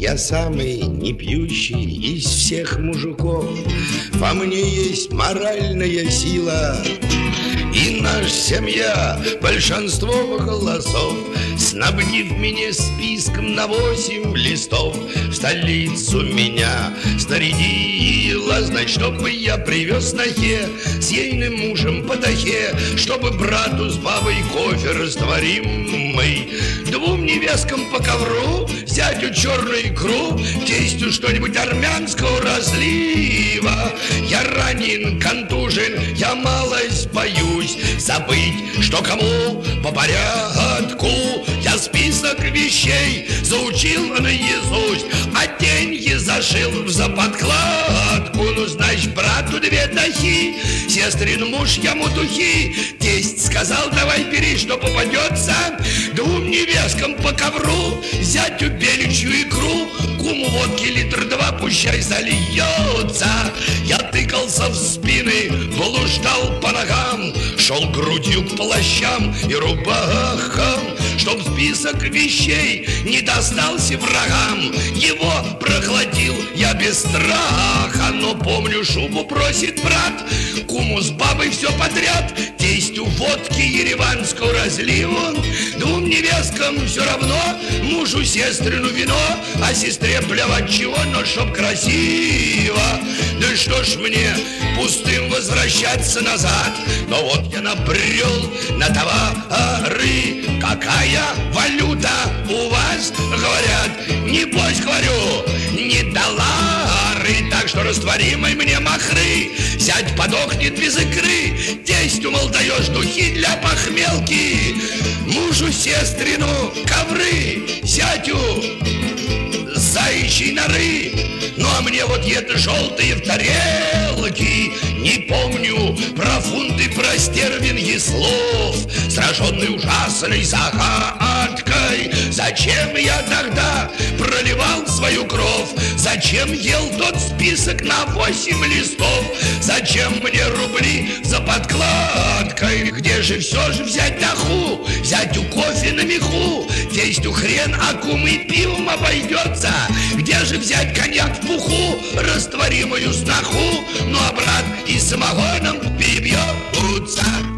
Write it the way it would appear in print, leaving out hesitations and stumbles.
я самый непьющий из всех мужиков. Во мне есть моральная сила, и наша семья большинство голосов, снабдив меня списком на 8 листов, в столицу меня снарядила, значит, чтобы я привез нахе с ейным мужем по дахе, чтобы брату с бабой кофе растворимый, 2 невесткам по ковру, зятю черную икру, тестю что-нибудь армянского разлива. Я ранен, контужен, я малость боюсь забыть, что кому по порядку. Я список вещей заучил наизусть, а деньги зашил за подкладку. Ну, значит, брату 2 дахи, сестрин муж ему духи. Тесть сказал, давай бери, что попадется, 2 невесткам по ковру, зятю беличью икру, куму водки 2 литра, пущай зальется. Я тыкался в спины, блуждал по ногам, шел грудью к плащам и рубахам, чтоб список вещей не достался врагам. Его проглотил я без страха, но помню, шубу просит брат, куму с бабой все подряд, тестю водки ереванского разлива, 2 невесткам все равно, мужу сестрину вино, а сестре плевать чего, но чтоб красиво. Да что ж мне пустым возвращаться назад, но вот я набрел на товары. Какая валюта у вас, говорят? Небось, говорю, не доллары, так что растворимой мне махры. Зять подохнет без икры, тестю, мол, даешь духи для похмелки, мужу сестрину ковры, зятю заячьей норы. Ну а мне вот это желтые в тарелки. Не помню про фунты, про стервеньи слов, сраженный ужасной загадкой. Зачем я тогда проливал свою кровь? Зачем ел тот список на 8 листов? Зачем мне рубли за подкладкой? Где же все же взять даху? Зятю кофе на меху, тестю хрен, а кумы пивом обойдется. Где же взять коньяк в пуху, растворимую сноху? Ну а брат и самогоном перебьются.